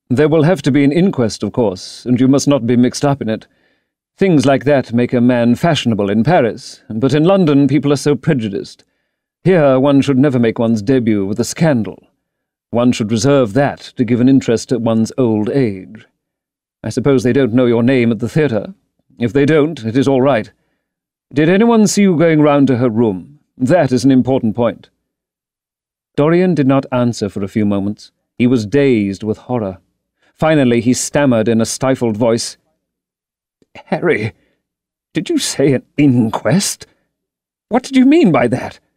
There will have to be an inquest, of course, and you must not be mixed up in it. Things like that make a man fashionable in Paris, but in London people are so prejudiced. Here one should never make one's debut with a scandal. One should reserve that to give an interest at one's old age. I suppose they don't know your name at the theatre. If they don't, it is all right. Did anyone see you going round to her room? That is an important point." Dorian did not answer for a few moments. He was dazed with horror. Finally he stammered in a stifled voice, "Harry, did you say an inquest? What did you mean by that?"